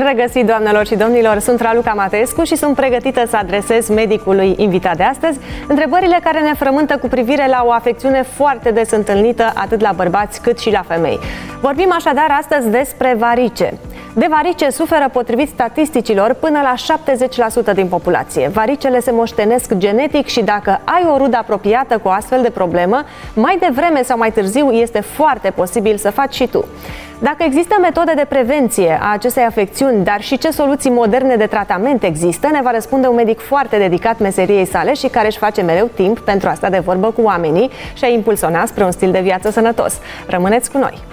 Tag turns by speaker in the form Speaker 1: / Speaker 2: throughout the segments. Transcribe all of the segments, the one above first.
Speaker 1: regăsit, doamnelor și domnilor! Sunt Raluca Matescu și sunt pregătită să adresez medicului invitat de astăzi întrebările care ne frământă cu privire la o afecțiune foarte des întâlnită atât la bărbați cât și la femei. Vorbim așadar astăzi despre varice. De varice suferă, potrivit statisticilor, până la 70% din populație. Varicele se moștenesc genetic și dacă ai o rudă apropiată cu o astfel de problemă, mai devreme sau mai târziu este foarte posibil să faci și tu. Dacă există metode de prevenție a acestei afecțiuni, dar și ce soluții moderne de tratament există, ne va răspunde un medic foarte dedicat meseriei sale și care își face mereu timp pentru a sta de vorbă cu oamenii și a impulsiona spre un stil de viață sănătos. Rămâneți cu noi!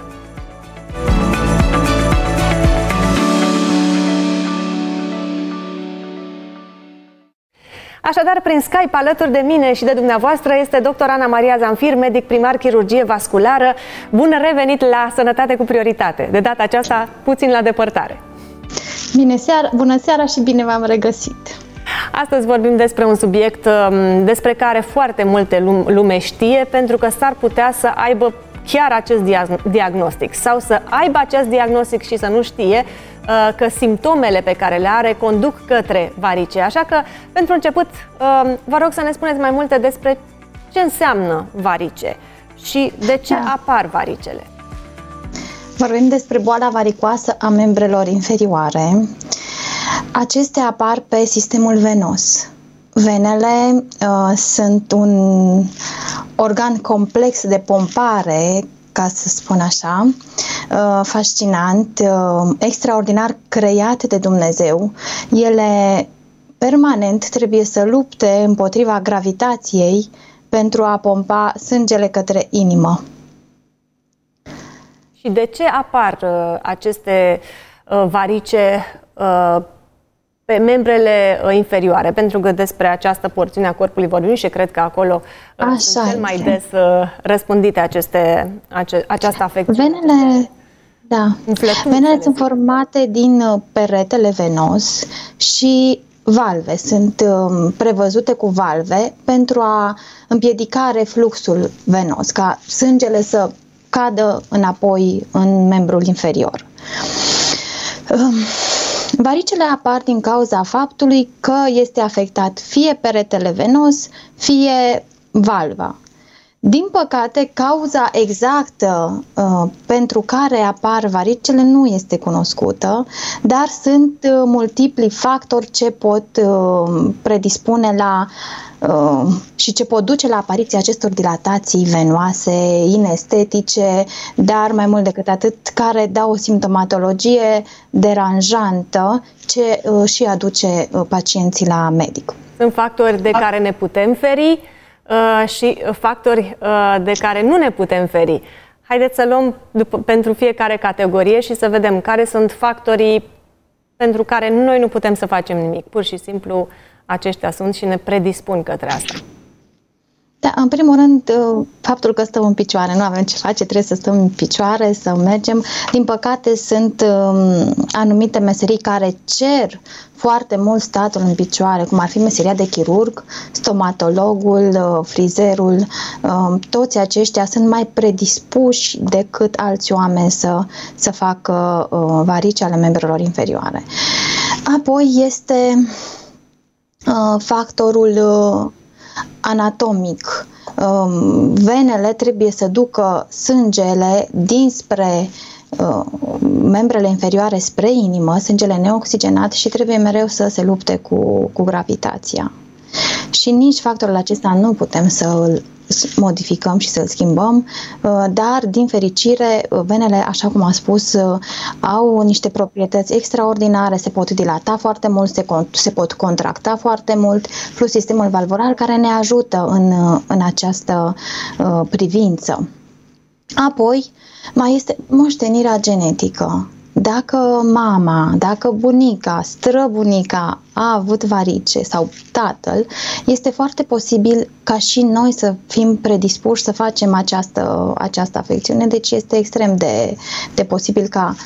Speaker 1: Așadar, prin Skype, alături de mine și de dumneavoastră, este dr. Ana Maria Zanfir, medic primar chirurgie vasculară. Bun revenit la Sănătate cu Prioritate! De data aceasta, puțin la depărtare.
Speaker 2: Bună seara și bine v-am regăsit!
Speaker 1: Astăzi vorbim despre un subiect despre care foarte multe lume știe, pentru că s-ar putea să aibă chiar acest diagnostic sau să aibă acest diagnostic și să nu știe că simptomele pe care le are conduc către varice. Așa că, pentru început, vă rog să ne spuneți mai multe despre ce înseamnă varice și de ce apar varicele.
Speaker 2: Vorbim despre boala varicoasă a membrelor inferioare. Acestea apar pe sistemul venos. Venele sunt un organ complex de pompare, ca să spun așa, fascinant, extraordinar creat de Dumnezeu. Ele permanent trebuie să lupte împotriva gravitației pentru a pompa sângele către inimă.
Speaker 1: Și de ce apar aceste varice pe membrele inferioare? Pentru că despre această porțiune a corpului vorbim și cred că acolo sunt cel mai des răspândite această afecțiune.
Speaker 2: Venele sunt formate din peretele venos și valve. Sunt prevăzute cu valve pentru a împiedica refluxul venos, ca sângele să cadă înapoi în membrul inferior. Varicele apar din cauza faptului că este afectat fie peretele venos, fie valva. Din păcate, cauza exactă pentru care apar varicele nu este cunoscută, dar sunt multipli factori ce pot predispune la și ce pot duce la apariția acestor dilatații venoase, inestetice, dar mai mult decât atât, care dau o simptomatologie deranjantă ce și aduce pacienții la medic.
Speaker 1: Sunt factori de care ne putem feri și factori de care nu ne putem feri. Haideți să luăm pentru fiecare categorie și să vedem care sunt factorii pentru care noi nu putem să facem nimic. Pur și simplu aceștia sunt și ne predispun către asta.
Speaker 2: Da, în primul rând, faptul că stăm în picioare, nu avem ce face, trebuie să stăm în picioare, să mergem. Din păcate, sunt anumite meserii care cer foarte mult statul în picioare, cum ar fi meseria de chirurg, stomatologul, frizerul. Toți aceștia sunt mai predispuși decât alți oameni să facă varici ale membrelor inferioare. Apoi este factorul anatomic. Venele trebuie să ducă sângele dinspre membrele inferioare spre inimă, sângele neoxigenat, și trebuie mereu să se lupte cu gravitația. Și nici factorul acesta nu putem să îl modificăm și să-l schimbăm, dar, din fericire, venele, așa cum am spus, au niște proprietăți extraordinare, se pot dilata foarte mult, se pot contracta foarte mult, plus sistemul valvular care ne ajută în această privință. Apoi, mai este moștenirea genetică. Dacă mama, dacă bunica, străbunica a avut varice sau tatăl, este foarte posibil ca și noi să fim predispuși să facem această afecțiune. Deci este extrem de posibil ca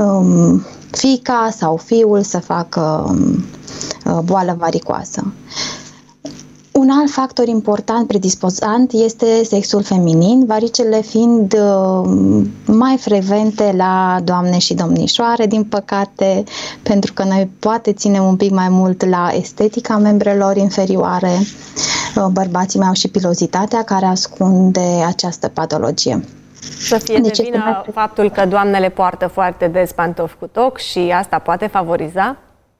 Speaker 2: fiica sau fiul să facă boală varicoasă. Un alt factor important predisponant este sexul feminin, varicele fiind mai frecvente la doamne și domnișoare, din păcate, pentru că noi poate ținem un pic mai mult la estetica membrelor inferioare. Bărbații mai au și pilozitatea care ascunde această patologie.
Speaker 1: Să fie de vină faptul că doamnele poartă foarte des pantofi cu toc și asta poate favoriza?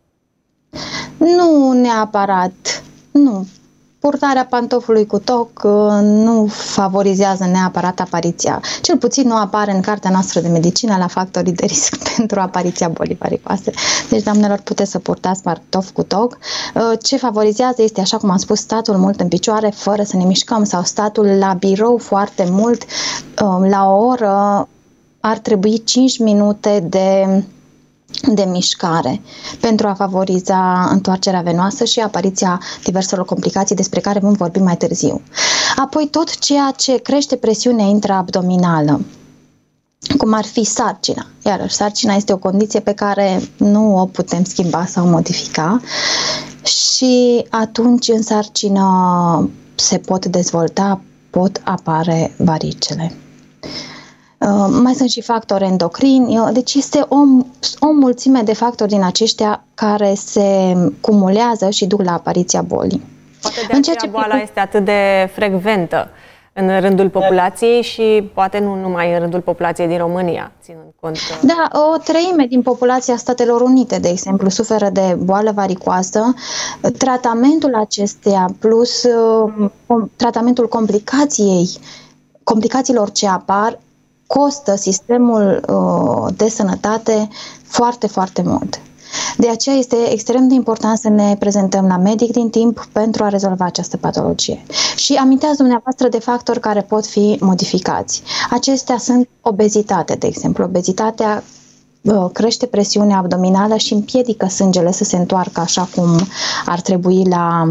Speaker 2: Nu neapărat, nu. Purtarea pantofului cu toc nu favorizează neapărat apariția. Cel puțin nu apare în cartea noastră de medicină la factorii de risc pentru apariția bolii varicoase. Deci, doamnelor, puteți să purtați pantofi cu toc. Ce favorizează este, așa cum am spus, statul mult în picioare, fără să ne mișcăm, sau statul la birou foarte mult. La o oră ar trebui 5 minute de mișcare pentru a favoriza întoarcerea venoasă și apariția diverselor complicații despre care vom vorbi mai târziu. Apoi tot ceea ce crește presiunea intraabdominală, cum ar fi sarcina. Iarăși, sarcina este o condiție pe care nu o putem schimba sau modifica și atunci în sarcină se pot dezvolta, pot apare varicele. Mai sunt și factori endocrini, deci este o mulțime de factori din aceștia care se cumulează și duc la apariția bolii.
Speaker 1: Poate de aceea boala este atât de frecventă în rândul populației și poate nu numai în rândul populației din România, ținând cont că...
Speaker 2: Da, o treime din populația Statelor Unite, de exemplu, suferă de boală varicoasă. Tratamentul acesteia plus tratamentul complicațiilor ce apar costă sistemul de sănătate foarte, foarte mult. De aceea este extrem de important să ne prezentăm la medic din timp pentru a rezolva această patologie. Și aminteați dumneavoastră de factori care pot fi modificați. Acestea sunt obezitate, de exemplu. Obezitatea crește presiunea abdominală și împiedică sângele să se întoarcă așa cum ar trebui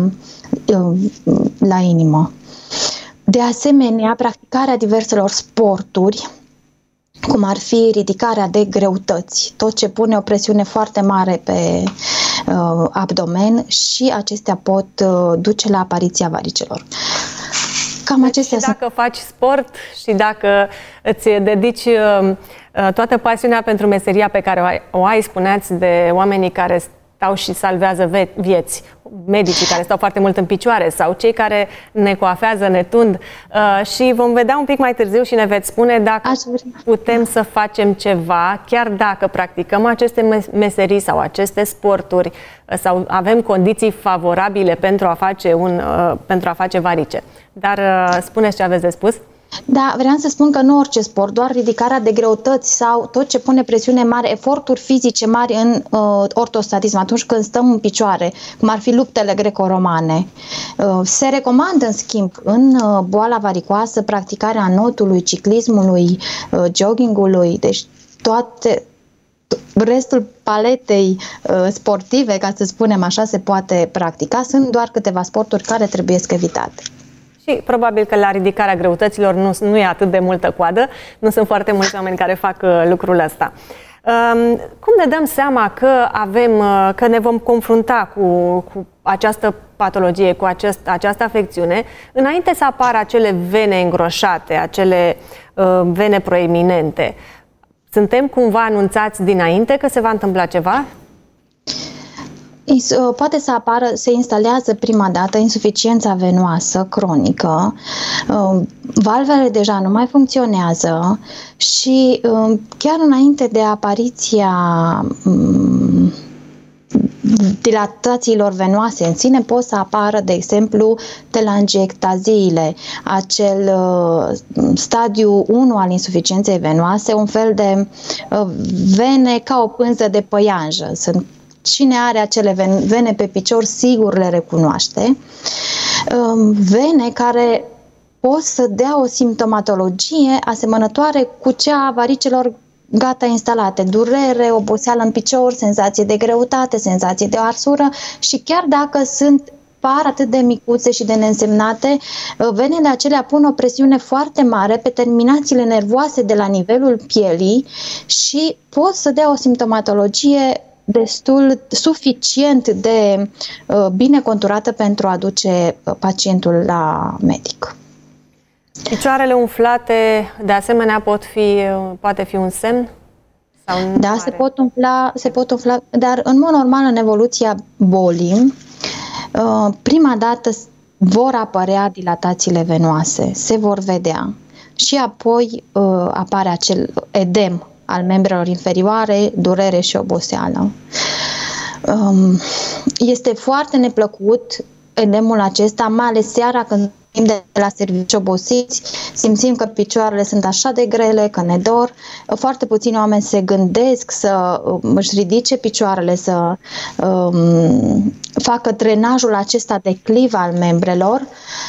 Speaker 2: la inimă. De asemenea, practicarea diverselor sporturi, cum ar fi ridicarea de greutăți, tot ce pune o presiune foarte mare pe abdomen și acestea pot duce la apariția varicelor.
Speaker 1: Cam acestea și dacă faci sport și dacă îți dedici toată pasiunea pentru meseria pe care o ai, spuneați de oamenii care stau și salvează vieți, medicii care stau foarte mult în picioare sau cei care ne coafează, ne tund și vom vedea un pic mai târziu și ne veți spune dacă putem să facem ceva, chiar dacă practicăm aceste meserii sau aceste sporturi sau avem condiții favorabile pentru a face varice. Dar spuneți ce aveți de spus?
Speaker 2: Da, vreau să spun că nu orice sport, doar ridicarea de greutăți sau tot ce pune presiune mare, eforturi fizice mari în ortostatism, atunci când stăm în picioare, cum ar fi luptele greco-romane. Se recomandă, în schimb, în boala varicoasă, practicarea notului, ciclismului, joggingului, deci restul paletei sportive, ca să spunem așa, se poate practica. Sunt doar câteva sporturi care trebuie evitate.
Speaker 1: Și probabil că la ridicarea greutăților nu e atât de multă coadă, nu sunt foarte mulți oameni care fac lucrul ăsta. Cum ne dăm seama că ne vom confrunta cu această patologie, cu această afecțiune, înainte să apară acele vene îngroșate, acele vene proeminente? Suntem cumva anunțați dinainte că se va întâmpla ceva?
Speaker 2: Poate să apară, se instalează prima dată insuficiența venoasă cronică, valvele deja nu mai funcționează și chiar înainte de apariția dilatațiilor venoase în sine pot să apară, de exemplu, telangiectaziile, acel stadiu 1 al insuficienței venoase, un fel de vene ca o pânză de păianjă. Cine are acele vene pe picior sigur le recunoaște. Vene care pot să dea o simptomatologie asemănătoare cu cea a varicelor gata instalate. Durere, oboseală în picior, senzație de greutate, senzație de arsură și chiar dacă par atât de micuțe și de neînsemnate, venele acelea pun o presiune foarte mare pe terminațiile nervoase de la nivelul pielii și pot să dea o simptomatologie suficient de bine conturată pentru a duce pacientul la medic.
Speaker 1: Picioarele umflate, de asemenea, poate fi un semn? Sau
Speaker 2: da, se pot umfla, dar în mod normal în evoluția bolii, prima dată vor apărea dilatațiile venoase, se vor vedea și apoi apare acel edem al membrelor inferioare, durere și oboseală. Este foarte neplăcut edemul acesta, mai ales seara când de la serviciu obosiți, simțim că picioarele sunt așa de grele, că ne dor. Foarte puțini oameni se gândesc să își ridice picioarele, să facă drenajul acesta de cliv al membrelor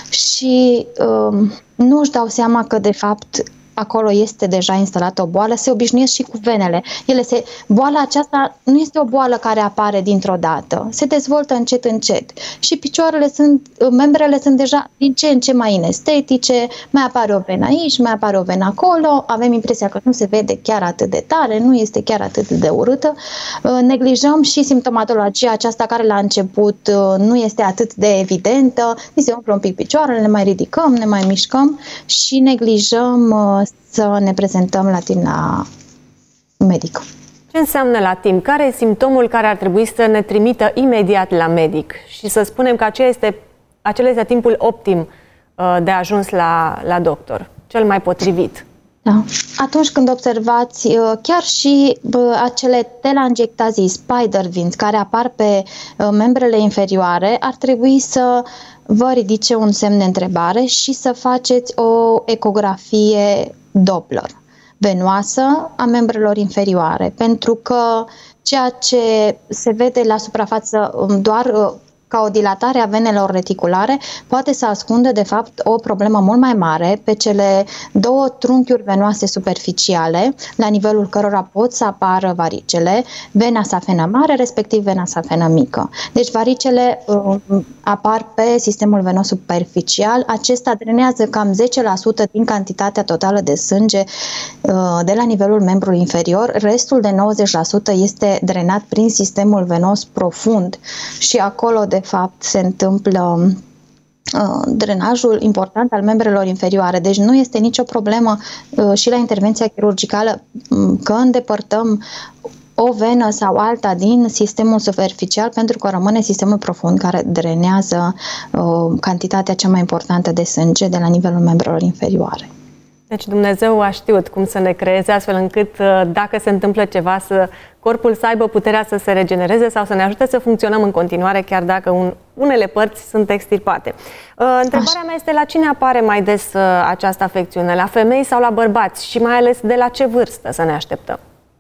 Speaker 2: și nu își dau seama că de fapt acolo este deja instalată o boală, se obișnuiesc și cu venele. Boala aceasta nu este o boală care apare dintr-o dată, se dezvoltă încet, încet. Și membrele sunt deja din ce în ce mai inestetice, mai apare o venă aici, mai apare o venă acolo, avem impresia că nu se vede chiar atât de tare, nu este chiar atât de urâtă. Neglijăm și simptomatologia aceasta care la început nu este atât de evidentă, ni se umflă un pic picioarele, ne mai ridicăm, ne mai mișcăm și neglijăm să ne prezentăm la timp la medic.
Speaker 1: Ce înseamnă la timp? Care e simptomul care ar trebui să ne trimită imediat la medic? Și să spunem că acela este timpul optim de ajuns la doctor, cel mai potrivit.
Speaker 2: Da. Atunci când observați chiar și acele telangiectazii, spider veins, care apar pe membrele inferioare, ar trebui să vă ridice un semn de întrebare și să faceți o ecografie Doppler venoasă a membrelor inferioare, pentru că ceea ce se vede la suprafață doar ca o dilatare a venelor reticulare poate să ascundă de fapt o problemă mult mai mare pe cele două trunchiuri venoase superficiale, la nivelul cărora pot să apară varicele, vena safenă mare, respectiv vena safenă mică. Deci varicele apar pe sistemul venos superficial, acesta drenează cam 10% din cantitatea totală de sânge de la nivelul membrului inferior, restul de 90% este drenat prin sistemul venos profund și acolo de fapt se întâmplă drenajul important al membrelor inferioare. Deci nu este nicio problemă și la intervenția chirurgicală că îndepărtăm o venă sau alta din sistemul superficial, pentru că rămâne sistemul profund care drenează cantitatea cea mai importantă de sânge de la nivelul membrelor inferioare.
Speaker 1: Deci Dumnezeu a știut cum să ne creeze astfel încât dacă se întâmplă ceva, corpul să aibă puterea să se regenereze sau să ne ajute să funcționăm în continuare, chiar dacă unele părți sunt extirpate. Întrebarea mea este: la cine apare mai des această afecțiune? La femei sau la bărbați? Și mai ales de la ce vârstă să ne așteptăm?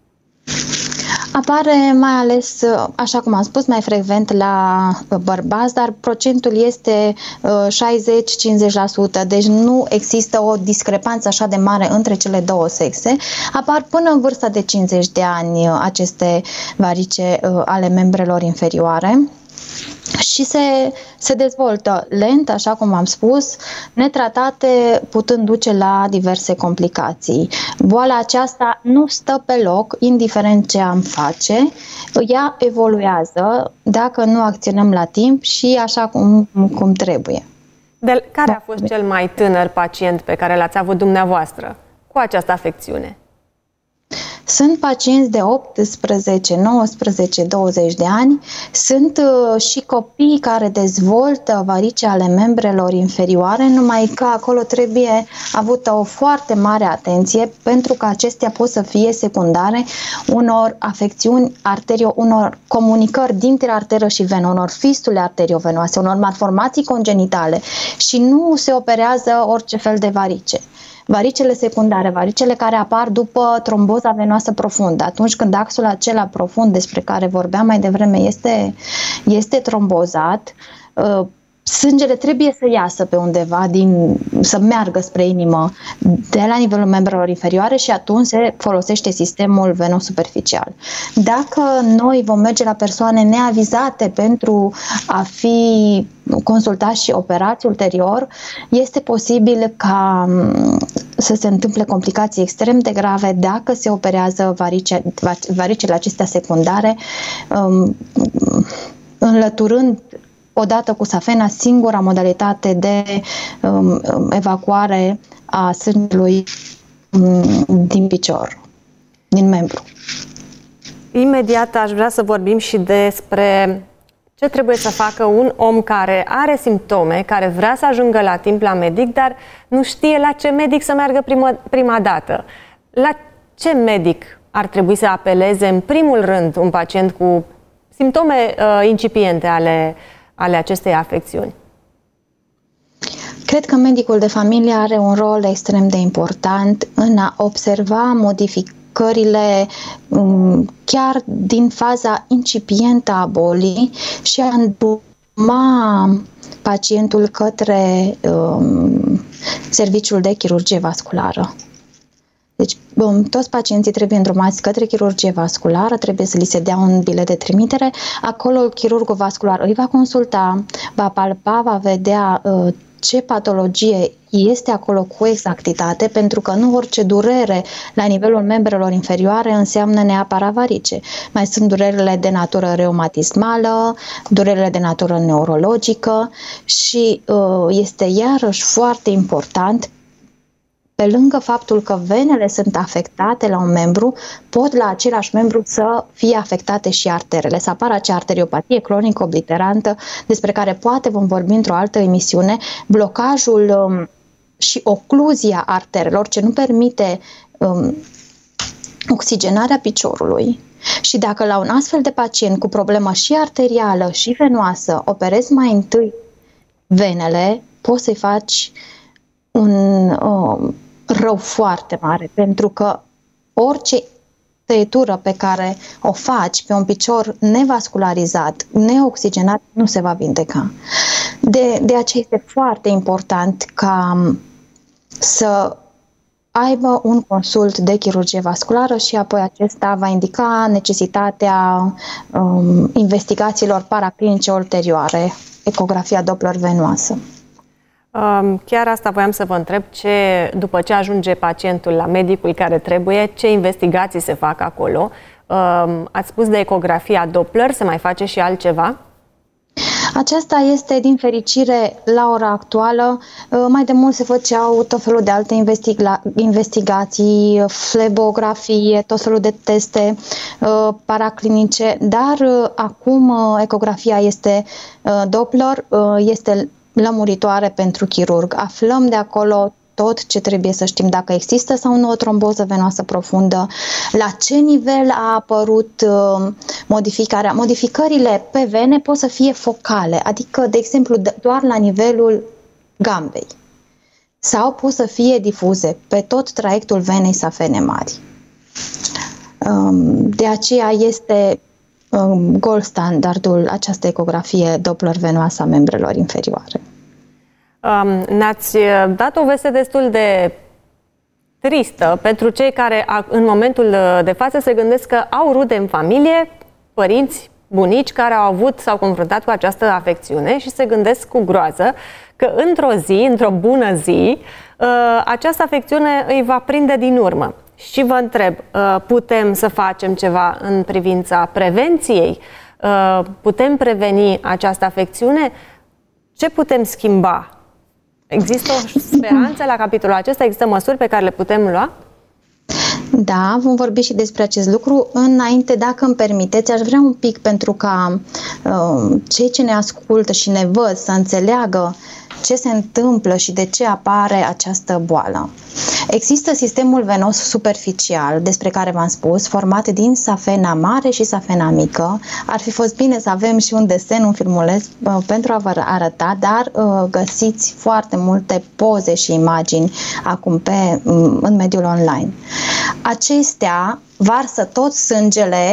Speaker 2: Apare mai ales, așa cum am spus, mai frecvent la bărbați, dar procentul este 60-50%, deci nu există o discrepanță așa de mare între cele două sexe. Apar până în vârsta de 50 de ani aceste varice ale membrelor inferioare și se dezvoltă lent, așa cum am spus, netratate, putând duce la diverse complicații. Boala aceasta nu stă pe loc, indiferent ce am face, ea evoluează dacă nu acționăm la timp și așa cum trebuie.
Speaker 1: Care a fost cel mai tânăr pacient pe care l-ați avut dumneavoastră cu această afecțiune?
Speaker 2: Sunt pacienți de 18, 19, 20 de ani, sunt și copii care dezvoltă varice ale membrelor inferioare, numai că acolo trebuie avută o foarte mare atenție, pentru că acestea pot să fie secundare unor afecțiuni unor comunicări dintre arteră și venă, unor fistule arteriovenoase, unor malformații congenitale și nu se operează orice fel de varice. Varicele secundare, varicele care apar după tromboza venoasă profundă, atunci când axul acela profund despre care vorbeam mai devreme este trombozat, sângele trebuie să iasă pe undeva, să meargă spre inimă de la nivelul membrelor inferioare și atunci se folosește sistemul venos superficial. Dacă noi vom merge la persoane neavizate pentru a fi consultați și operați ulterior, este posibil ca să se întâmple complicații extrem de grave dacă se operează varicele acestea secundare, înlăturând odată cu safena singura modalitate de evacuare a sângelui din picior, din membru.
Speaker 1: Imediat aș vrea să vorbim și despre ce trebuie să facă un om care are simptome, care vrea să ajungă la timp la medic, dar nu știe la ce medic să meargă prima dată. La ce medic ar trebui să apeleze în primul rând un pacient cu simptome incipiente ale acestei afecțiuni?
Speaker 2: Cred că medicul de familie are un rol extrem de important în a observa modificările chiar din faza incipientă a bolii și a îndruma pacientul către serviciul de chirurgie vasculară. Deci, toți pacienții trebuie îndrumați către chirurgie vasculară, trebuie să li se dea un bilet de trimitere. Acolo chirurgul vascular îi va consulta, va palpa, va vedea ce patologie este acolo cu exactitate, pentru că nu orice durere la nivelul membrelor inferioare înseamnă neapărat varice. Mai sunt durerile de natură reumatismală, durerile de natură neurologică și este iarăși foarte important, pe lângă faptul că venele sunt afectate la un membru, pot la același membru să fie afectate și arterele, să apară acea arteriopatie cronică obliterantă, despre care poate vom vorbi într-o altă emisiune, blocajul și ocluzia arterelor, ce nu permite oxigenarea piciorului. Și dacă la un astfel de pacient cu problemă și arterială și venoasă operezi mai întâi venele, poți să-i faci un rău foarte mare, pentru că orice tăietură pe care o faci pe un picior nevascularizat, neoxigenat, nu se va vindeca. De aceea este foarte important ca să aibă un consult de chirurgie vasculară și apoi acesta va indica necesitatea investigațiilor paraclinice ulterioare, ecografia Doppler venoasă.
Speaker 1: Chiar asta voiam să vă întreb, după ce ajunge pacientul la medicul care trebuie, ce investigații se fac acolo? Ați spus de ecografia Doppler, se mai face și altceva?
Speaker 2: Aceasta este, din fericire, la ora actuală. Mai de mult se făceau tot felul de alte investigații, flebografie, tot felul de teste paraclinice, dar acum ecografia este Doppler, este lămuritoare pentru chirurg. Aflăm de acolo tot ce trebuie să știm, dacă există sau nu o tromboză venoasă profundă, la ce nivel a apărut modificarea. Modificările pe vene pot să fie focale, adică, de exemplu, doar la nivelul gambei, sau pot să fie difuze pe tot traiectul venei safene mari. De aceea este gold standardul această ecografie Doppler venoasă a membrelor inferioare.
Speaker 1: Ne-ați dat o veste destul de tristă pentru cei care în momentul de față se gândesc că au rude în familie, părinți, bunici care s-au confruntat cu această afecțiune și se gândesc cu groază că într-o bună zi, această afecțiune îi va prinde din urmă. Și vă întreb, putem să facem ceva în privința prevenției? Putem preveni această afecțiune? Ce putem schimba? Există o speranță la capitolul acesta? Există măsuri pe care le putem lua?
Speaker 2: Da, vom vorbi și despre acest lucru. Înainte, dacă îmi permiteți, aș vrea un pic pentru ca cei ce ne ascultă și ne văd să înțeleagă ce se întâmplă și de ce apare această boală. Există sistemul venos superficial, despre care v-am spus, format din safena mare și safena mică. Ar fi fost bine să avem și un desen, un filmuleț pentru a vă arăta, dar găsiți foarte multe poze și imagini acum în mediul online. Acestea varsă tot sângele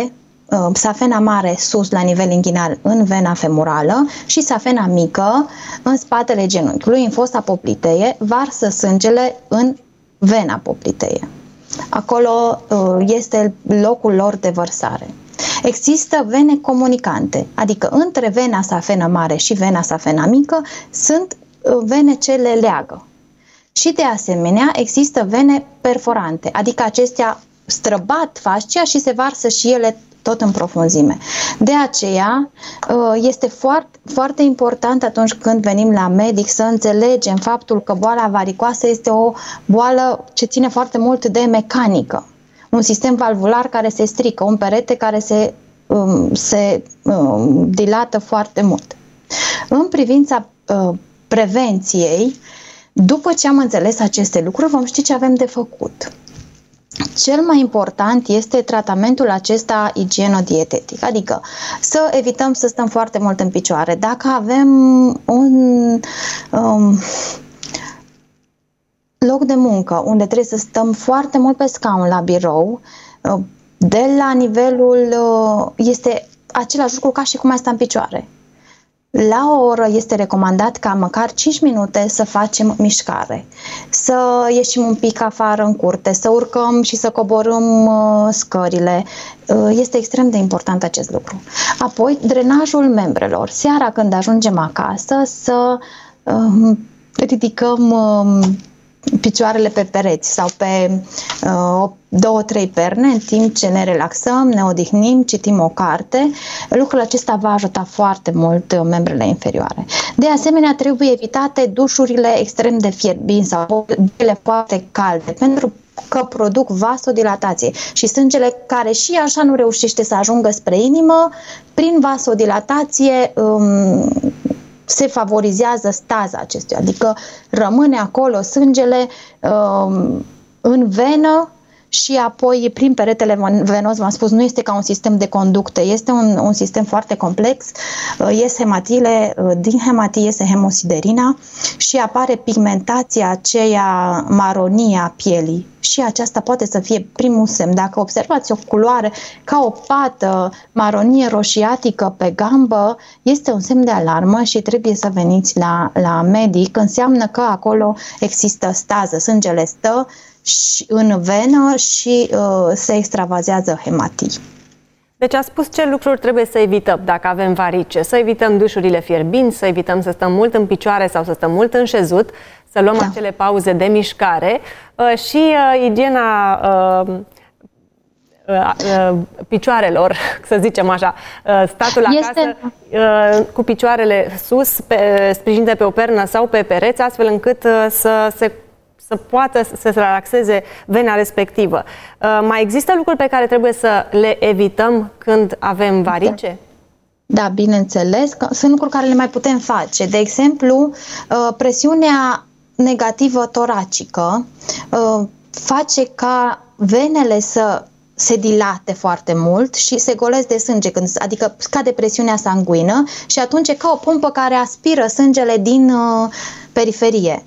Speaker 2: safena mare sus la nivel inghinal în vena femurală și safena mică în spatele genunchiului, în fosa poplitee, varsă sângele în vena poplitee. Acolo este locul lor de vărsare. Există vene comunicante, adică între vena safenă mare și vena safena mică sunt vene ce le leagă. Și de asemenea există vene perforante, adică acestea străbat fascia și se varsă și ele tot în profunzime. De aceea este foarte, foarte important atunci când venim la medic să înțelegem faptul că boala varicoasă este o boală ce ține foarte mult de mecanică. Un sistem valvular care se strică, un perete care se dilată foarte mult. În privința prevenției, după ce am înțeles aceste lucruri, vom ști ce avem de făcut. Cel mai important este tratamentul acesta igieno-dietetic, adică să evităm să stăm foarte mult în picioare. Dacă avem un loc de muncă unde trebuie să stăm foarte mult pe scaun la birou, de la nivelul, este același lucru ca și cum ai sta în picioare. La o oră este recomandat ca măcar 5 minute să facem mișcare, să ieșim un pic afară în curte, să urcăm și să coborâm scările. Este extrem de important acest lucru. Apoi, drenajul membrelor. Seara când ajungem acasă să ridicăm picioarele pe pereți sau pe 2-3 perne în timp ce ne relaxăm, ne odihnim, citim o carte. Lucrul acesta va ajuta foarte mult membrele inferioare. De asemenea, trebuie evitate dușurile extrem de fierbinți sau băile foarte calde, pentru că produc vasodilatație și sângele care și așa nu reușește să ajungă spre inimă, prin vasodilatație se favorizează staza acestuia, adică rămâne acolo sângele în venă și apoi prin peretele venos, v-am spus, nu este ca un sistem de conducte, este un sistem foarte complex, ies hematile, din hematii iese hemosiderina și apare pigmentația aceea maronie a pielii și aceasta poate să fie primul semn. Dacă observați o culoare ca o pată maronie roșiatică pe gambă, este un semn de alarmă și trebuie să veniți la medic, înseamnă că acolo există stază, sângele stă și în venă și se extravazează hematii.
Speaker 1: Deci a spus ce lucruri trebuie să evităm dacă avem varice. Să evităm dușurile fierbinți, să evităm să stăm mult în picioare sau să stăm mult în șezut, să luăm acele pauze de mișcare și igiena picioarelor, să zicem așa, statul acasă cu picioarele sus, sprijinite pe o pernă sau pe pereți, astfel încât să poată să se relaxeze vena respectivă. Mai există lucruri pe care trebuie să le evităm când avem varice?
Speaker 2: Da, bineînțeles. Sunt lucruri care le mai putem face. De exemplu, presiunea negativă toracică face ca venele să se dilate foarte mult și se golesc de sânge, adică scade presiunea sanguină și atunci e ca o pompă care aspiră sângele din periferie.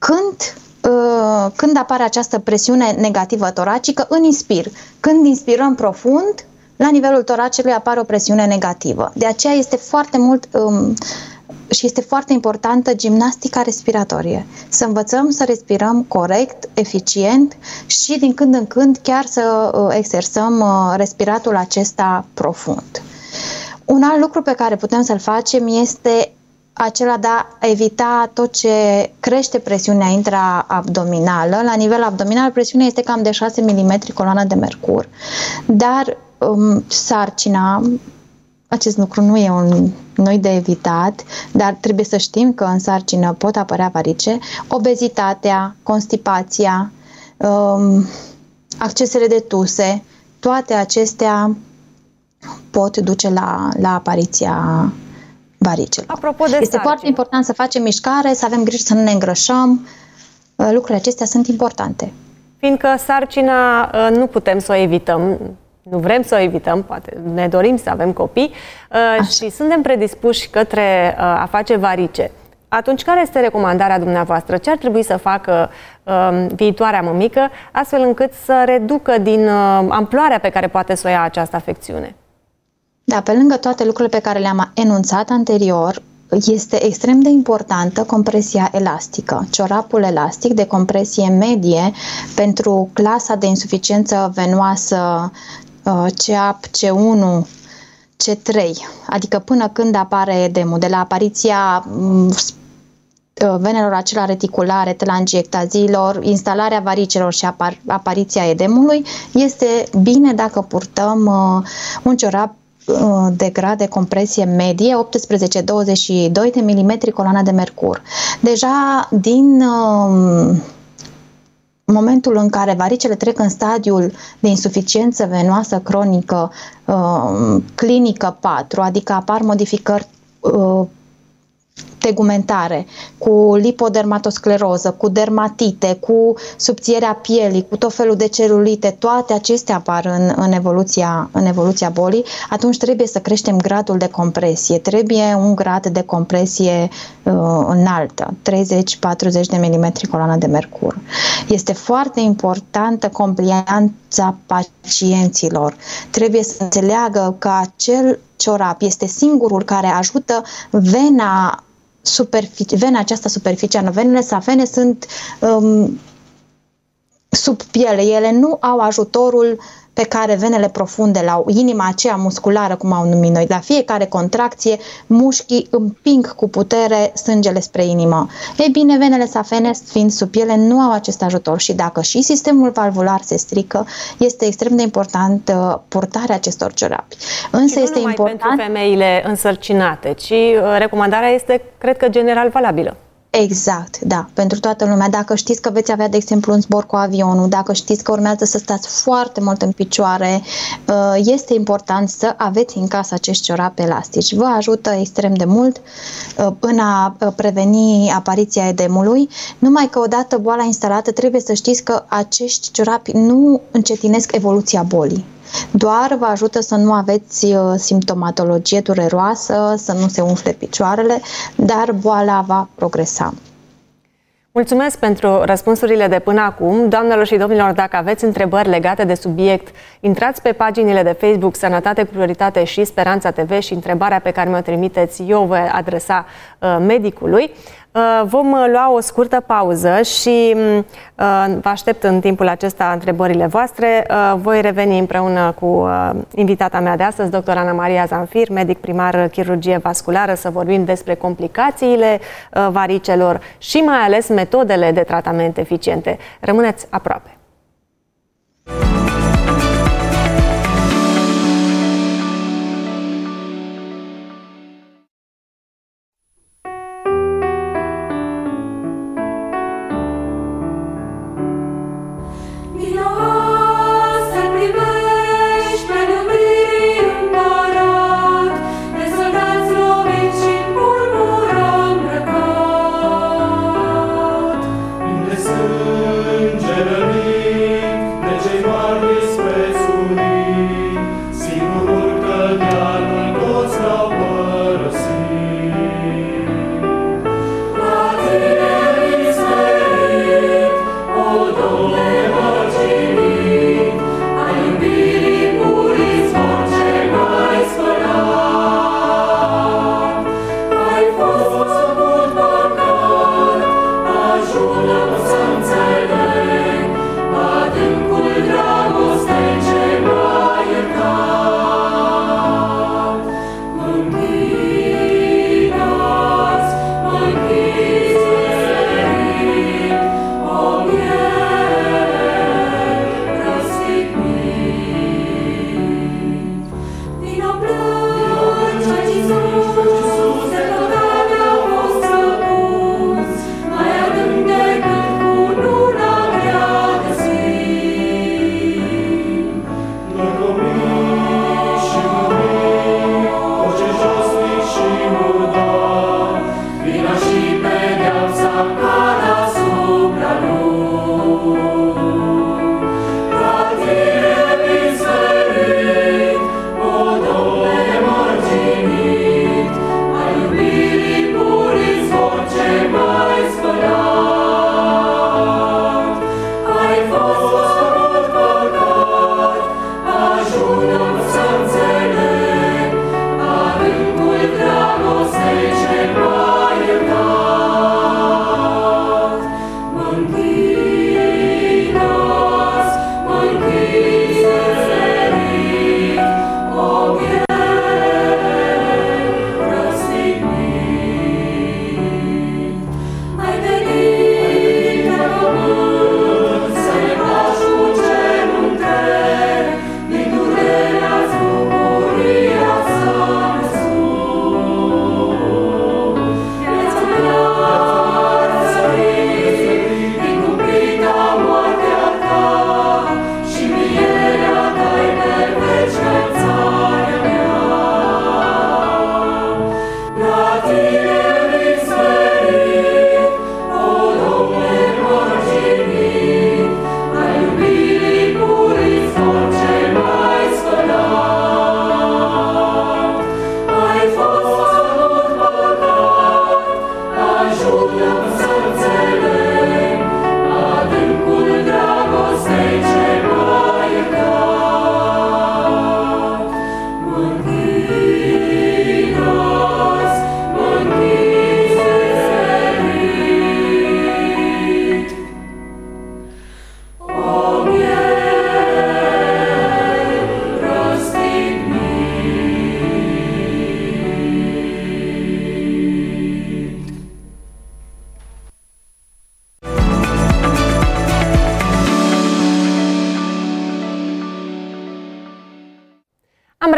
Speaker 2: Când apare această presiune negativă toracică, în inspir. Când inspirăm profund, la nivelul toracului apare o presiune negativă. De aceea este foarte mult și este foarte importantă gimnastica respiratorie. Să învățăm să respirăm corect, eficient și din când în când chiar să exersăm respiratul acesta profund. Un alt lucru pe care putem să-l facem este acela de a evita tot ce crește presiunea intraabdominală. La nivel abdominal, presiunea este cam de 6 mm coloană de mercur, dar sarcina, acest lucru nu e de evitat, dar trebuie să știm că în sarcină pot apărea varice, obezitatea, constipația, accesele de tuse, toate acestea pot duce la apariția varicelor.
Speaker 1: Apropo de
Speaker 2: este foarte important să facem mișcare, să avem grijă să nu ne îngrășăm. Lucrurile acestea sunt importante.
Speaker 1: Fiindcă sarcina nu putem să o evităm, nu vrem să o evităm, poate ne dorim să avem copii și suntem predispuși către a face varice. Atunci, care este recomandarea dumneavoastră? Ce ar trebui să facă viitoarea mămică astfel încât să reducă din amploarea pe care poate să o ia această afecțiune?
Speaker 2: Da, pe lângă toate lucrurile pe care le-am enunțat anterior, este extrem de importantă compresia elastică. Ciorapul elastic de compresie medie pentru clasa de insuficiență venoasă CEAP, C1, C3, adică până când apare edemul, de la apariția venelor acelea reticulare, telangiectaziilor, instalarea varicelor și apariția edemului, este bine dacă purtăm un ciorap de grad de compresie medie, 18-22 de milimetri coloana de mercur. Deja din momentul în care varicele trec în stadiul de insuficiență venoasă cronică clinică 4, adică apar modificări tegumentare, cu lipodermatoscleroză, cu dermatite, cu subțierea pielii, cu tot felul de celulite, toate acestea apar în evoluția bolii, atunci trebuie să creștem gradul de compresie. Trebuie un grad de compresie înaltă, 30-40 de milimetri coloana de mercur. Este foarte importantă complianța pacienților. Trebuie să înțeleagă că acel ciorap este singurul care ajută vena aceasta superficială. Venele safene sunt sub piele. Ele nu au ajutorul pe care venele profunde la inima aceea musculară, cum au numit noi. La fiecare contracție, mușchii împing cu putere sângele spre inimă. Ei bine, venele safene, fiind sub piele, nu au acest ajutor și dacă și sistemul valvular se strică, este extrem de important purtarea acestor ciorapi. Însă
Speaker 1: și
Speaker 2: este
Speaker 1: nu numai
Speaker 2: important
Speaker 1: pentru femeile însărcinate, ci recomandarea este, cred că, general valabilă.
Speaker 2: Exact, da, pentru toată lumea. Dacă știți că veți avea, de exemplu, un zbor cu avionul, dacă știți că urmează să stați foarte mult în picioare, este important să aveți în casă acești ciorapi elastici. Vă ajută extrem de mult în a preveni apariția edemului, numai că odată boala instalată trebuie să știți că acești ciorapi nu încetinesc evoluția bolii. Doar vă ajută să nu aveți simptomatologie dureroasă, să nu se umfle picioarele, dar boala va progresa.
Speaker 1: Mulțumesc pentru răspunsurile de până acum. Doamnelor și domnilor, dacă aveți întrebări legate de subiect, intrați pe paginile de Facebook Sănătate cu Prioritate și Speranța TV și întrebarea pe care mi-o trimiteți eu voi adresa medicului. Vom lua o scurtă pauză și vă aștept în timpul acesta întrebările voastre. Voi reveni împreună cu invitata mea de astăzi, dr. Ana Maria Zanfir, medic primar chirurgie vasculară, să vorbim despre complicațiile varicelor și mai ales metodele de tratament eficiente. Rămâneți aproape!
Speaker 3: Sânge rănit de cei mari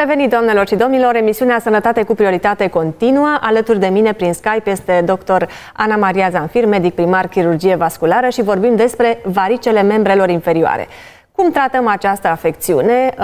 Speaker 1: revenit, doamnelor și domnilor. Emisiunea Sănătate cu prioritate continuă. Alături de mine prin Skype este dr. Ana Maria Zanfir, medic primar chirurgie vasculară, și vorbim despre varicele membrelor inferioare. Cum tratăm această afecțiune?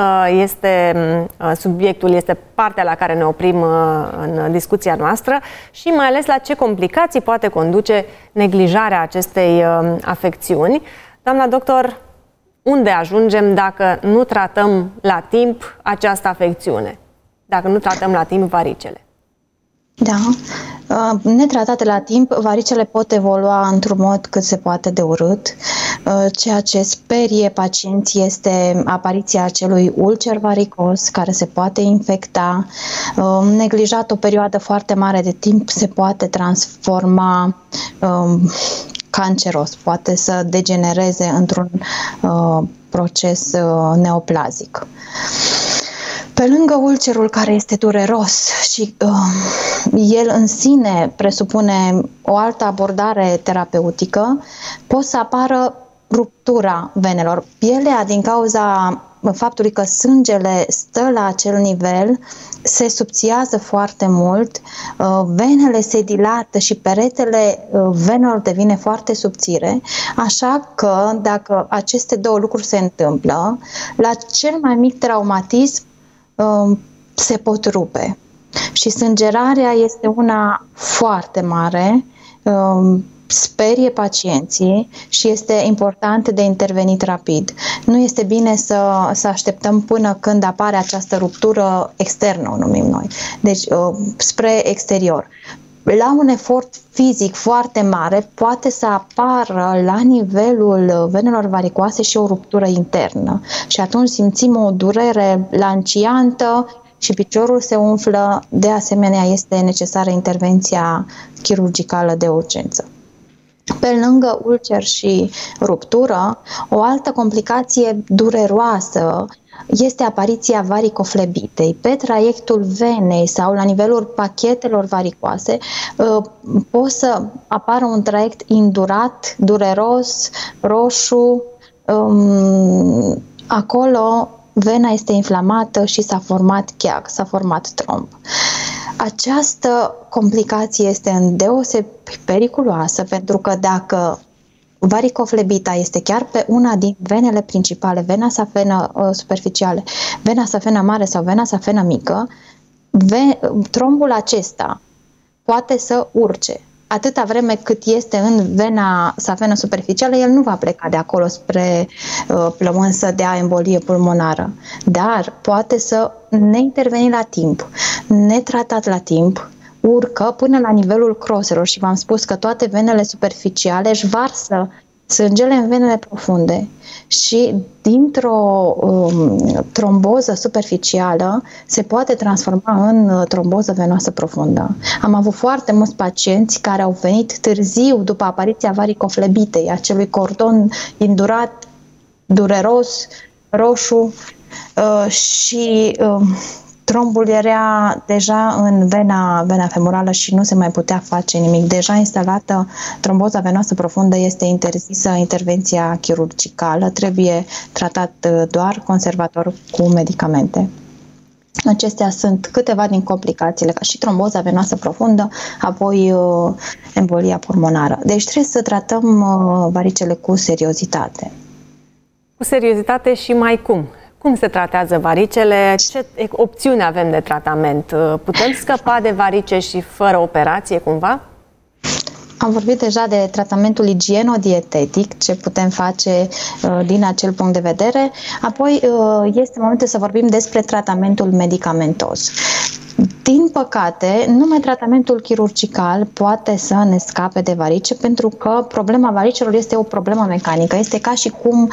Speaker 1: Subiectul este partea la care ne oprim în discuția noastră și mai ales la ce complicații poate conduce neglijarea acestei afecțiuni. Doamna doctor, unde ajungem dacă nu tratăm la timp această afecțiune? Dacă nu tratăm la timp varicele?
Speaker 2: Da. Netratate la timp, varicele pot evolua într-un mod cât se poate de urât. Ceea ce sperie pacienții este apariția acelui ulcer varicos care se poate infecta. Neglijat o perioadă foarte mare de timp se poate transforma canceros, poate să degenereze într-un proces neoplazic. Pe lângă ulcerul care este dureros și el în sine presupune o altă abordare terapeutică, pot să apară ruptura venelor. Pielea, din cauza faptului că sângele stă la acel nivel, se subțiază foarte mult, venele se dilată și peretele venelor devine foarte subțire, așa că dacă aceste două lucruri se întâmplă, la cel mai mic traumatism se pot rupe. Și sângerarea este una foarte mare, sperie pacienții și este important de intervenit rapid. Nu este bine să așteptăm până când apare această ruptură externă, o numim noi, deci spre exterior. La un efort fizic foarte mare poate să apară la nivelul venelor varicoase și o ruptură internă și atunci simțim o durere lanciantă și piciorul se umflă. De asemenea, este necesară intervenția chirurgicală de urgență. Pe lângă ulcer și ruptură, o altă complicație dureroasă este apariția varicoflebitei. Pe traiectul venei sau la nivelul pachetelor varicoase poate să apară un traiect indurat, dureros, roșu. Acolo vena este inflamată și s-a format cheag, s-a format tromb. Această complicație este îndeosebi periculoasă pentru că dacă varicoflebita este chiar pe una din venele principale, vena safenă superficială, vena safena mare sau vena safena mică, trombul acesta poate să urce. Atâta vreme cât este în vena safenă superficială, el nu va pleca de acolo spre plămân să dea embolie pulmonară. Dar poate să neinterveni la timp, netratat la timp, urcă până la nivelul croselor și v-am spus că toate venele superficiale își varsă sângele în venele profunde și dintr-o tromboză superficială se poate transforma în tromboză venoasă profundă. Am avut foarte mulți pacienți care au venit târziu după apariția varicoflebitei, acelui cordon indurat, dureros, roșu și trombul era deja în vena femorală și nu se mai putea face nimic. Deja instalată tromboza venoasă profundă, este interzisă intervenția chirurgicală, trebuie tratat doar conservator cu medicamente. Acestea sunt câteva din complicațiile, ca și tromboza venoasă profundă, apoi embolia pulmonară. Deci trebuie să tratăm varicele cu seriozitate.
Speaker 1: Cu seriozitate și mai cum? Cum se tratează varicele? Ce opțiuni avem de tratament? Putem scăpa de varice și fără operație cumva?
Speaker 2: Am vorbit deja de tratamentul igieno-dietetic, ce putem face din acel punct de vedere. Apoi este momentul să vorbim despre tratamentul medicamentos. Din păcate, numai tratamentul chirurgical poate să ne scape de varice, pentru că problema varicelor este o problemă mecanică. Este ca și cum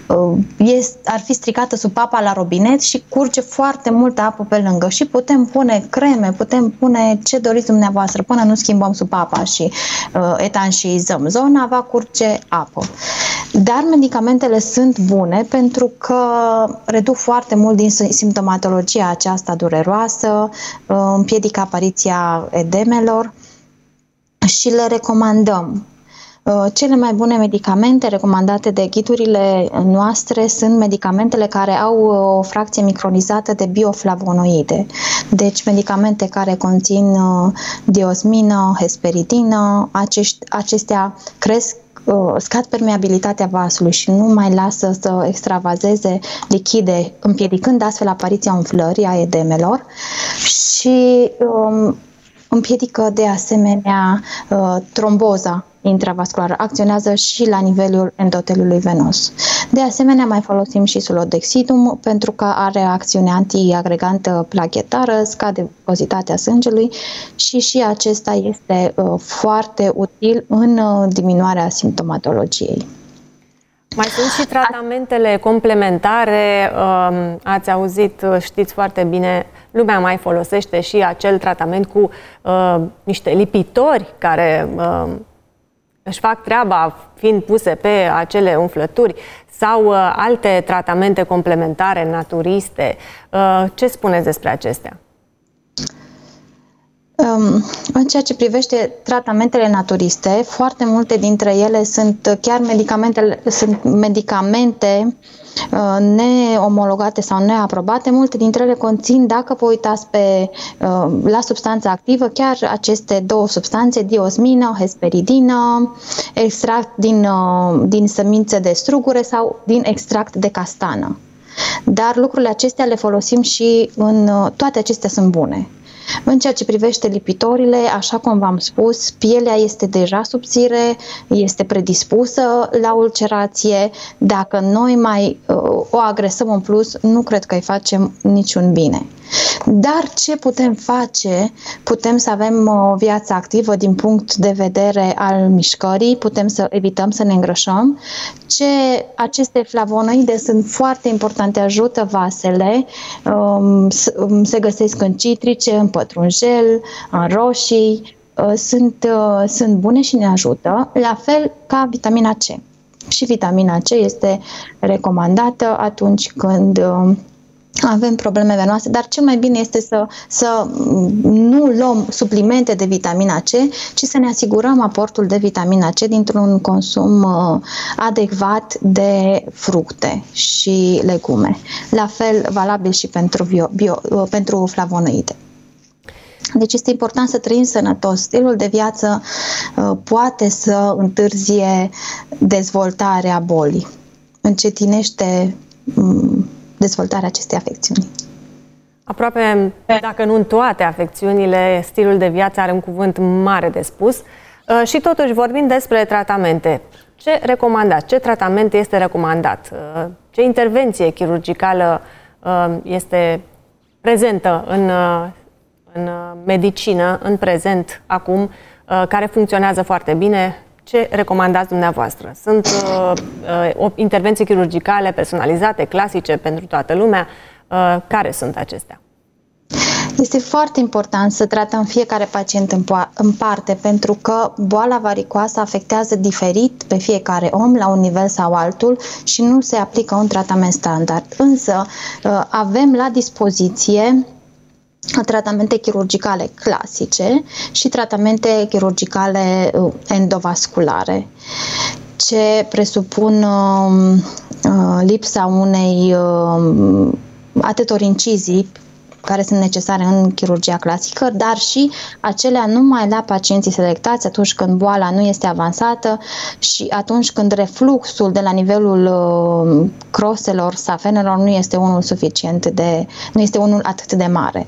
Speaker 2: ar fi stricată supapa la robinet și curge foarte multă apă pe lângă. Și putem pune creme, putem pune ce doriți dumneavoastră, până nu schimbăm supapa și etanșizăm zona, va curge apă. Dar medicamentele sunt bune pentru că reduc foarte mult din simptomatologia aceasta dureroasă, împiedică apariția edemelor și le recomandăm. Cele mai bune medicamente recomandate de ghidurile noastre sunt medicamentele care au o fracție micronizată de bioflavonoide. Deci medicamente care conțin diosmină, hesperidină, acestea scad permeabilitatea vasului și nu mai lasă să extravazeze lichide, împiedicând astfel apariția umflării, a edemelor și împiedică de asemenea tromboza intravasculară, acționează și la nivelul endoteliului venos. De asemenea, mai folosim și sulodexidum pentru că are acțiune antiagregantă plachetară, scade viscozitatea sângelui și acesta este foarte util în diminuarea simptomatologiei.
Speaker 1: Mai sunt și tratamentele complementare, ați auzit, știți foarte bine, lumea mai folosește și acel tratament cu niște lipitori care își fac treaba fiind puse pe acele umflături sau alte tratamente complementare, naturiste. Ce spuneți despre acestea?
Speaker 2: În ceea ce privește tratamentele naturiste, foarte multe dintre ele sunt chiar medicamente neomologate sau neaprobate. Multe dintre ele conțin, dacă vă uitați la substanța activă, chiar aceste două substanțe, diosmină, hesperidină, extract din sămânțe de strugure sau din extract de castană. Dar lucrurile acestea le folosim și toate acestea sunt bune. În ceea ce privește lipitorile, așa cum v-am spus, pielea este deja subțire, este predispusă la ulcerație. Dacă noi mai o agresăm în plus, nu cred că îi facem niciun bine. Dar ce putem face? Putem să avem o viață activă din punct de vedere al mișcării, putem să evităm să ne îngrășăm. Aceste flavonoide sunt foarte importante, ajută vasele, se găsesc în citrice, în pătrunjel, în roșii, sunt bune și ne ajută, la fel ca vitamina C. Și vitamina C este recomandată atunci când avem probleme venoase, dar cel mai bine este să nu luăm suplimente de vitamina C, ci să ne asigurăm aportul de vitamina C dintr-un consum adecvat de fructe și legume. La fel valabil și pentru flavonoide. Deci este important să trăim sănătos. Stilul de viață poate să întârzie dezvoltarea bolii. Încetinește dezvoltarea acestei afecțiuni.
Speaker 1: Aproape, dacă nu în toate afecțiunile, stilul de viață are un cuvânt mare de spus. Și totuși vorbim despre tratamente. Ce recomandați? Ce tratament este recomandat? Ce intervenție chirurgicală este prezentă în medicină, în prezent, acum, care funcționează foarte bine? Ce recomandați dumneavoastră? Sunt intervenții chirurgicale personalizate, clasice pentru toată lumea? Care sunt acestea?
Speaker 2: Este foarte important să tratăm fiecare pacient în parte, pentru că boala varicoasă afectează diferit pe fiecare om la un nivel sau altul și nu se aplică un tratament standard. Însă avem la dispoziție tratamente chirurgicale clasice și tratamente chirurgicale endovasculare, ce presupun lipsa unei atâtor incizii care sunt necesare în chirurgia clasică, dar și acelea numai la pacienții selectați atunci când boala nu este avansată și atunci când refluxul de la nivelul croselor, safenelor nu este unul atât de mare.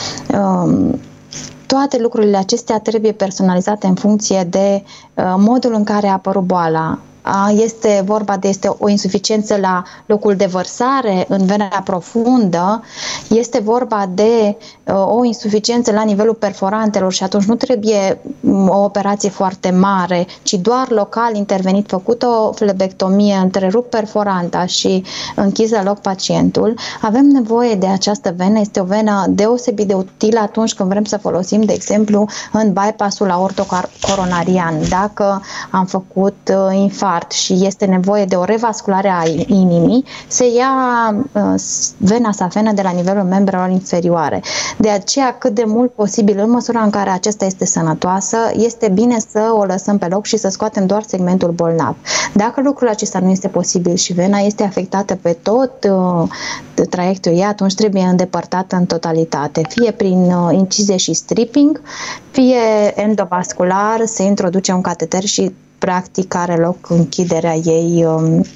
Speaker 2: Toate lucrurile acestea trebuie personalizate în funcție de modul în care a apărut boala. Este vorba de o insuficiență la locul de vărsare în vena profundă, este vorba de o insuficiență la nivelul perforantelor și atunci nu trebuie o operație foarte mare, ci doar local intervenit, făcut o flebectomie, întrerupt perforanta și închis la loc pacientul. Avem nevoie de această venă, este o venă deosebit de utilă atunci când vrem să folosim, de exemplu, în bypassul aortocoronarian, dacă am făcut infarct, infarct și este nevoie de o revasculare a inimii, se ia vena safenă de la nivelul membrelor inferioare. De aceea, cât de mult posibil, în măsura în care acesta este sănătoasă, este bine să o lăsăm pe loc și să scoatem doar segmentul bolnav. Dacă lucrul acesta nu este posibil și vena este afectată pe tot traiectul ei, atunci trebuie îndepărtată în totalitate, fie prin incizie și stripping, fie endovascular, se introduce un cateter și practic are loc închiderea ei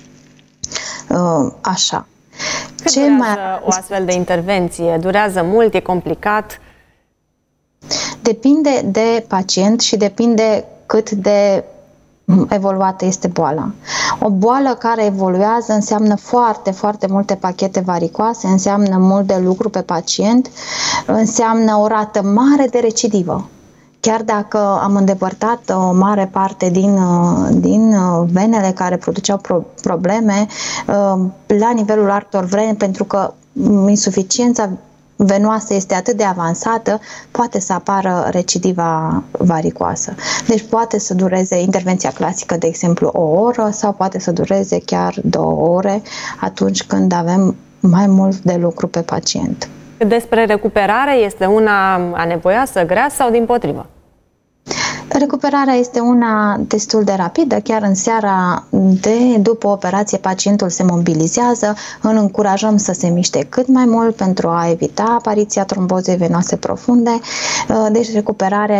Speaker 2: așa.
Speaker 1: Cât durează o astfel de intervenție? Durează mult? E complicat?
Speaker 2: Depinde de pacient și depinde cât de evoluată este boala. O boală care evoluează înseamnă foarte, foarte multe pachete varicoase, înseamnă mult de lucru pe pacient, înseamnă o rată mare de recidivă. Chiar dacă am îndepărtat o mare parte din venele care produceau probleme la nivelul altor vene, pentru că insuficiența venoasă este atât de avansată, poate să apară recidiva varicoasă. Deci poate să dureze intervenția clasică, de exemplu, o oră sau poate să dureze chiar 2 ore atunci când avem mai mult de lucru pe pacient.
Speaker 1: Despre recuperare, este una anevoioasă, grea sau dimpotrivă?
Speaker 2: Recuperarea este una destul de rapidă, chiar în seara după operație pacientul se mobilizează, îl încurajăm să se miște cât mai mult pentru a evita apariția trombozei venoase profunde, deci recuperarea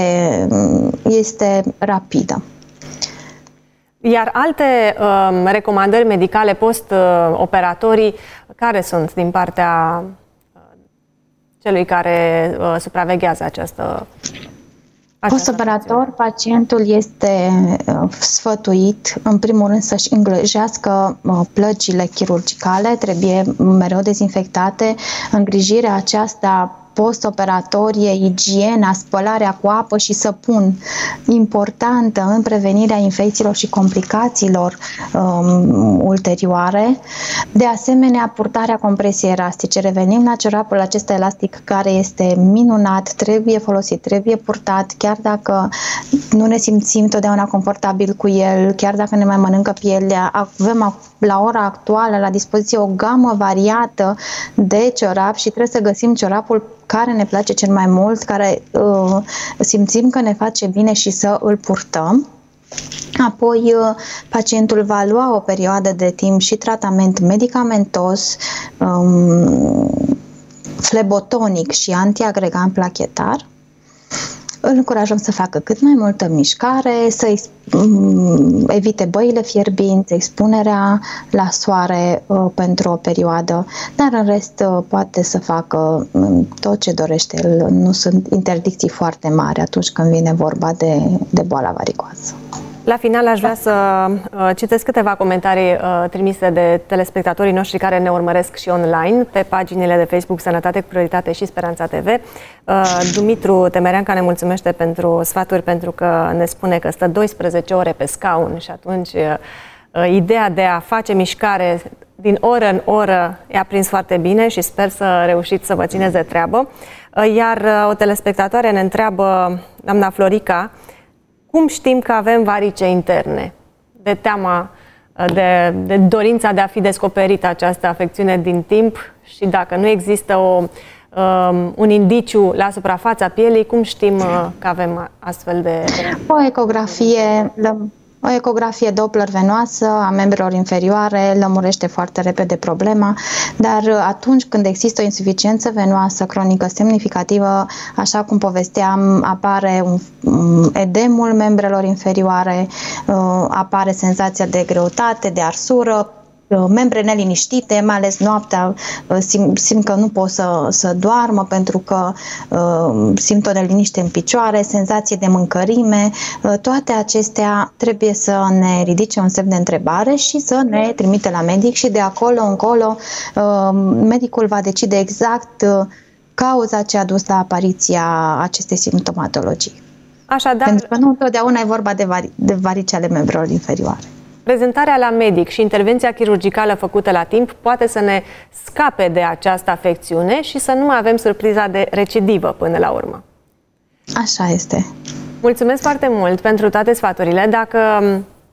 Speaker 2: este rapidă.
Speaker 1: Iar alte recomandări medicale post-operatorii, care sunt din partea celui care supraveghează această post-operator, pacientul este sfătuit, în primul rând, să-și îngrijească plăgile chirurgicale, trebuie mereu dezinfectate, îngrijirea aceasta post-operatorie, igiena, spălarea cu apă și săpun, importantă în prevenirea infecțiilor și complicațiilor ulterioare. De asemenea, purtarea compresiei elastice. Revenim la ciorapul acesta elastic care este minunat, trebuie folosit, trebuie purtat, chiar dacă nu ne simțim totdeauna confortabil cu el, chiar dacă ne mai mănâncă pielea. Avem la ora actuală la dispoziție o gamă variată de ciorap și trebuie să găsim ciorapul care ne place cel mai mult, care simțim că ne face bine și să îl purtăm. Apoi, pacientul va lua o perioadă de timp și tratament medicamentos, flebotonic și antiagregant plachetar. Îl încurajăm să facă cât mai multă mișcare, să evite băile fierbinți, expunerea la soare pentru o perioadă, dar în rest poate să facă tot ce dorește. Nu sunt interdicții foarte mari atunci când vine vorba de boala varicoasă. La final aș vrea să citesc câteva comentarii trimise de telespectatorii noștri care ne urmăresc și online pe paginile de Facebook Sănătate cu Prioritate și Speranța TV. Dumitru Temereanca ne mulțumește pentru sfaturi, pentru că ne spune că stă 12 ore pe scaun și atunci ideea de a face mișcare din oră în oră i-a prins foarte bine și sper să reușiți să vă țineți de treabă. Iar o telespectatoare ne întreabă, doamna Florica, cum știm că avem varice interne? De teama, de dorința de a fi descoperită această afecțiune din timp și dacă nu există un indiciu la suprafața pielii, cum știm că avem astfel de... O ecografie Doppler venoasă a membrelor inferioare lămurește foarte repede problema, dar atunci când există o insuficiență venoasă cronică semnificativă, așa cum povesteam, apare edemul membrelor inferioare, apare senzația de greutate, de arsură, membre neliniștite, mai ales noaptea, simt că nu pot să doarmă pentru că simt o neliniște în picioare, senzație de mâncărime. Toate acestea trebuie să ne ridice un semn de întrebare și să ne trimite la medic și de acolo încolo medicul va decide exact cauza ce a dus la apariția acestei simptomatologii. Așadar,
Speaker 2: pentru că nu întotdeauna e vorba de varice ale membrelor inferioare.
Speaker 1: Prezentarea la medic și intervenția chirurgicală făcută la timp poate să ne scape de această afecțiune și să nu mai avem surpriza de recidivă până la urmă.
Speaker 2: Așa este.
Speaker 1: Mulțumesc foarte mult pentru toate sfaturile. Dacă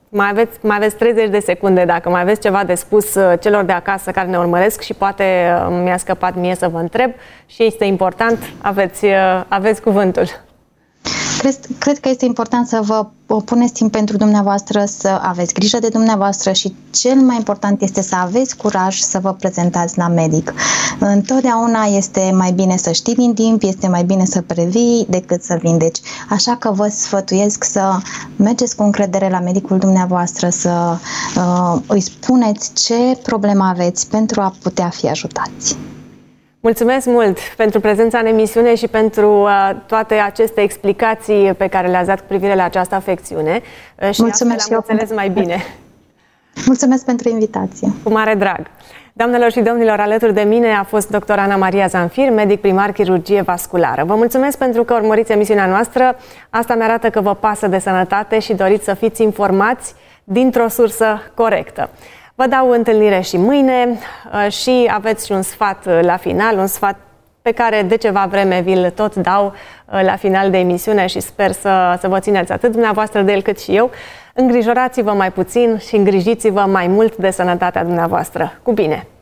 Speaker 1: Mai aveți 30 de secunde, dacă mai aveți ceva de spus celor de acasă care ne urmăresc și poate mi-a scăpat mie să vă întreb și este important, aveți cuvântul.
Speaker 2: Cred că este important să vă puneți timp pentru dumneavoastră, să aveți grijă de dumneavoastră și cel mai important este să aveți curaj să vă prezentați la medic. Întotdeauna este mai bine să știi din timp, este mai bine să previi decât să vindeci. Așa că vă sfătuiesc să mergeți cu încredere la medicul dumneavoastră, să îi spuneți ce problemă aveți pentru a putea fi ajutați.
Speaker 1: Mulțumesc mult pentru prezența în emisiune și pentru toate aceste explicații pe care le-ați dat cu privire la această afecțiune. Și
Speaker 2: mulțumesc
Speaker 1: astfel am înțeles mai bine.
Speaker 2: Mulțumesc pentru invitație.
Speaker 1: Cu mare drag. Doamnelor și domnilor, alături de mine a fost dr. Ana Maria Zanfir, medic primar chirurgie vasculară. Vă mulțumesc pentru că urmăriți emisiunea noastră. Asta mi-arată că vă pasă de sănătate și doriți să fiți informați dintr-o sursă corectă. Vă dau întâlnire și mâine și aveți și un sfat la final, un sfat pe care de ceva vreme vi-l tot dau la final de emisiune și sper să vă țineți atât dumneavoastră de el cât și eu. Îngrijorați-vă mai puțin și îngrijiți-vă mai mult de sănătatea dumneavoastră. Cu bine!